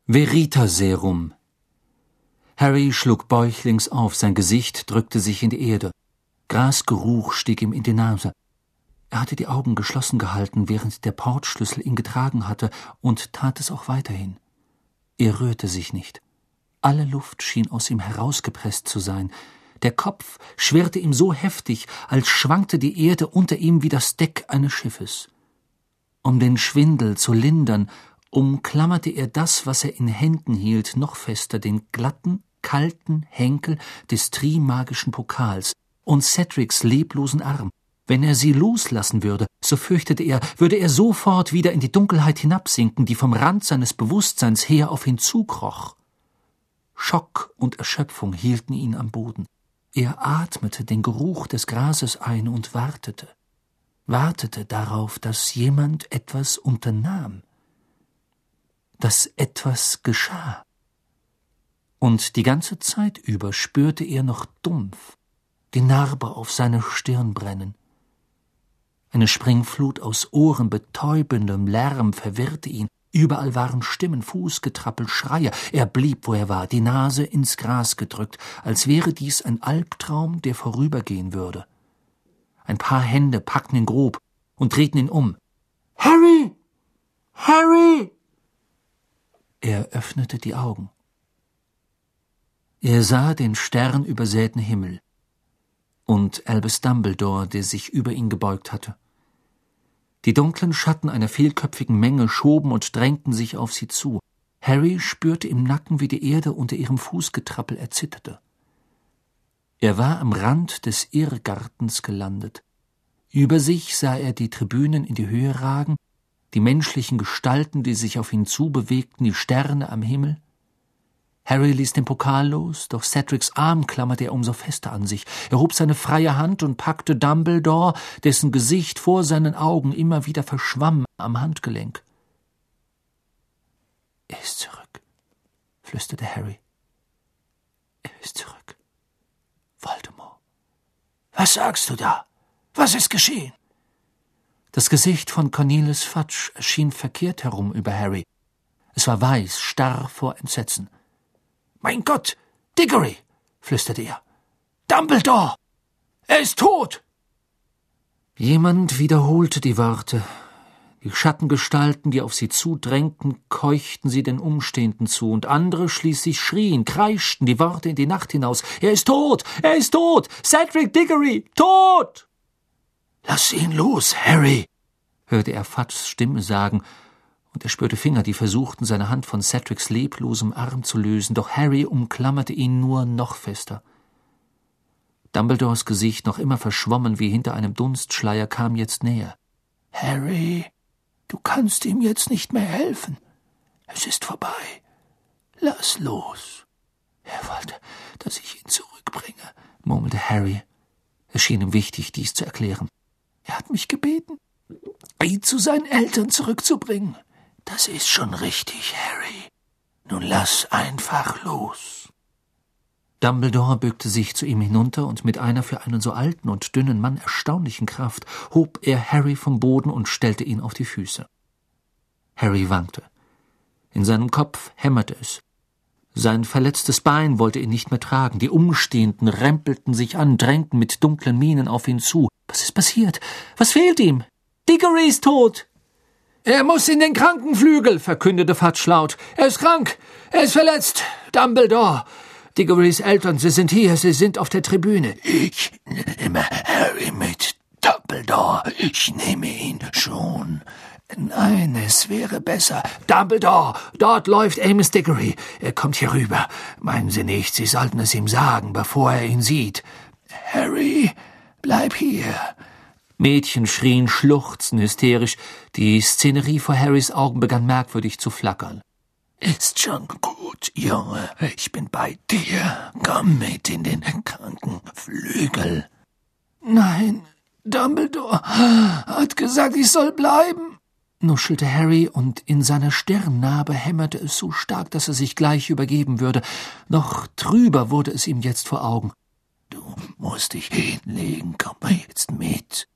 Veritaserum. Harry schlug bäuchlings auf, sein Gesicht drückte sich in die Erde. Grasgeruch stieg ihm in die Nase. Er hatte die Augen geschlossen gehalten, während der Portschlüssel ihn getragen hatte, und tat es auch weiterhin. Er rührte sich nicht. Alle Luft schien aus ihm herausgepresst zu sein. Der Kopf schwirrte ihm so heftig, als schwankte die Erde unter ihm wie das Deck eines Schiffes. Um den Schwindel zu lindern, umklammerte er das, was er in Händen hielt, noch fester, den glatten, kalten Henkel des trimagischen Pokals und Cedrics leblosen Arm. Wenn er sie loslassen würde, so fürchtete er, würde er sofort wieder in die Dunkelheit hinabsinken, die vom Rand seines Bewusstseins her auf ihn zukroch. Schock und Erschöpfung hielten ihn am Boden. Er atmete den Geruch des Grases ein und wartete darauf, dass jemand etwas unternahm, dass etwas geschah. Und die ganze Zeit über spürte er noch dumpf die Narbe auf seiner Stirn brennen. Eine Springflut aus ohrenbetäubendem Lärm verwirrte ihn. Überall waren Stimmen, Fußgetrappel, Schreie. Er blieb, wo er war, die Nase ins Gras gedrückt, als wäre dies ein Albtraum, der vorübergehen würde. Ein paar Hände packten ihn grob und drehten ihn um. »Harry! Harry!« Er öffnete die Augen. Er sah den sternübersäten Himmel und Albus Dumbledore, der sich über ihn gebeugt hatte. Die dunklen Schatten einer vielköpfigen Menge schoben und drängten sich auf sie zu. Harry spürte im Nacken, wie die Erde unter ihrem Fußgetrappel erzitterte. Er war am Rand des Irrgartens gelandet. Über sich sah er die Tribünen in die Höhe ragen, die menschlichen Gestalten, die sich auf ihn zubewegten, die Sterne am Himmel. Harry ließ den Pokal los, doch Cedrics Arm klammerte er umso fester an sich. Er hob seine freie Hand und packte Dumbledore, dessen Gesicht vor seinen Augen immer wieder verschwamm, am Handgelenk. »Er ist zurück«, flüsterte Harry. »Er ist zurück. Voldemort.« »Was sagst du da? Was ist geschehen?« Das Gesicht von Cornelius Fudge erschien verkehrt herum über Harry. Es war weiß, starr vor Entsetzen. »Mein Gott, Diggory«, flüsterte er. »Dumbledore! Er ist tot!« Jemand wiederholte die Worte. Die Schattengestalten, die auf sie zudrängten, keuchten sie den Umstehenden zu, und andere schließlich schrien, kreischten die Worte in die Nacht hinaus. »Er ist tot! Er ist tot! Cedric Diggory! Tot!« »Lass ihn los, Harry«, hörte er Fudges Stimme sagen, und er spürte Finger, die versuchten, seine Hand von Cedrics leblosem Arm zu lösen, doch Harry umklammerte ihn nur noch fester. Dumbledores Gesicht, noch immer verschwommen wie hinter einem Dunstschleier, kam jetzt näher. »Harry, du kannst ihm jetzt nicht mehr helfen. Es ist vorbei. Lass los.« »Er wollte, dass ich ihn zurückbringe«, murmelte Harry. Es schien ihm wichtig, dies zu erklären. »Er hat mich gebeten, ihn zu seinen Eltern zurückzubringen.« »Das ist schon richtig, Harry. Nun lass einfach los.« Dumbledore bückte sich zu ihm hinunter, und mit einer für einen so alten und dünnen Mann erstaunlichen Kraft hob er Harry vom Boden und stellte ihn auf die Füße. Harry wankte. In seinem Kopf hämmerte es. Sein verletztes Bein wollte ihn nicht mehr tragen. Die Umstehenden rempelten sich an, drängten mit dunklen Mienen auf ihn zu. »Was ist passiert? Was fehlt ihm? Diggory ist tot!« »Er muss in den Krankenflügel«, verkündete Fudge laut. »Er ist krank. Er ist verletzt. Dumbledore. Diggorys Eltern, sie sind hier. Sie sind auf der Tribüne.« »Ich nehme Harry mit. Dumbledore. Ich nehme ihn schon.« »Nein, es wäre besser. Dumbledore, dort läuft Amos Diggory. Er kommt hier rüber. Meinen Sie nicht, Sie sollten es ihm sagen, bevor er ihn sieht.« »Harry, bleib hier.« Mädchen schrien, schluchzten hysterisch. Die Szenerie vor Harrys Augen begann merkwürdig zu flackern. »Ist schon gut, Junge. Ich bin bei dir. Komm mit in den Krankenflügel.« »Nein, Dumbledore hat gesagt, ich soll bleiben«, nuschelte Harry, und in seiner Stirnnarbe hämmerte es so stark, dass er sich gleich übergeben würde. Noch trüber wurde es ihm jetzt vor Augen. »Du musst dich hinlegen. Komm jetzt mit.«